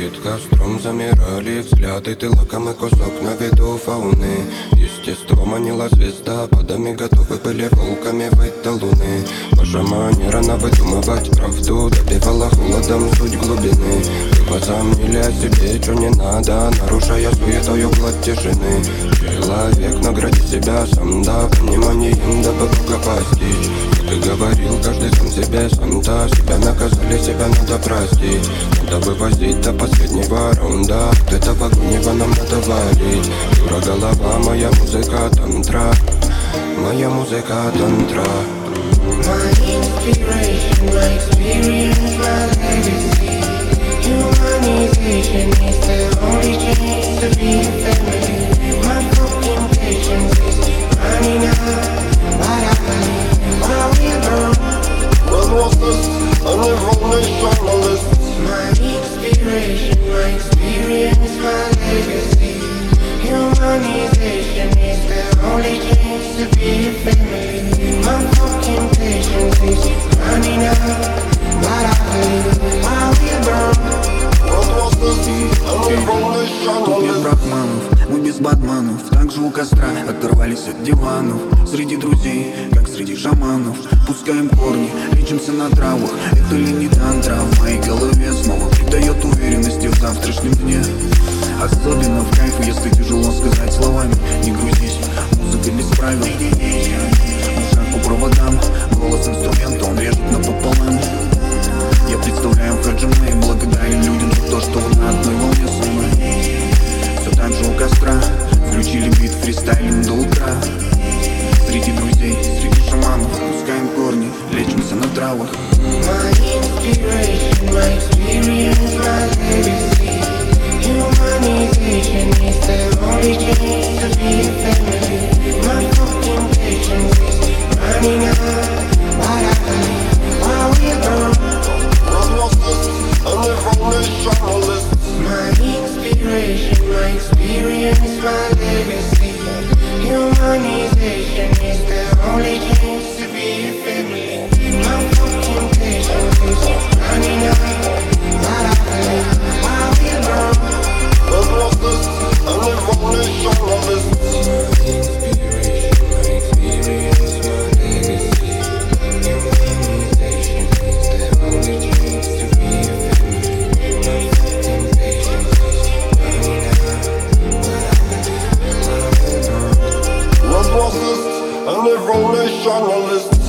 Перед костром замирали взгляды, ты лакомый кусок на виду фауны. Естество манила звезда, подами готовы были волками выйти до луны. Ваша манера навыдумывать правду добивала холодом суть глубины. Вы возомнили о себе, что не надо, нарушая суетою гладь тишины. Человек награди себя сам, да, пониманием, дабы Бога постичь. Ты говорил, каждый сам себе сам-то. Себя наказали, себя надо простить. Надо вывозить до последнего раунда. От этого гнева нам надо валить. Дура голова, моя музыка тантра. Моя музыка тантра. My inspiration, my experience, my legacy. Humanization is the only chance to be a family. My fucking patience is running out, but I believe I will grow. When was this? I live only journalist. My inspiration, my experience, my legacy. Humanization is the only chance to be a family. My fucking patience is running out, but I believe I will grow. When was this? I live only Тут нет journalist. брахманов, мы без батманов. Также у костра оторвались от диванов. Среди друзей, как среди шаманов. Пускаем корни, лечимся на травах. Это ли не тантра в моей голове снова придает уверенности в завтрашнем дне. Особенно в кайфу, если тяжело сказать словами. Не грузись, музыка без правил. Ушах по проводам, голос инструмента, он режет напополам. Я представляю Хаджима и благодарен людям за то, что вы на одной волне со мной. Все так же у костра, включили бит фристайлем до утра. Среди друзей, среди шаманов, пускаем корни, лечимся на травах. My inspiration, my experience, my legacy. Humanization is the only chance to be a family. My fucking patience is running out, but I believe I will grow. When was this? I live only journalist. My inspiration, my experience, my legacy. Humanization is the only chance to be a family. My fucking patience is running out, but I believe I will grow. When was this? I live only journalist. My inspiration, my experience, my legacy. Humanization is the only chance to be a family. My fucking patience is running out, but I believe I will grow. When was this? I live only journalist.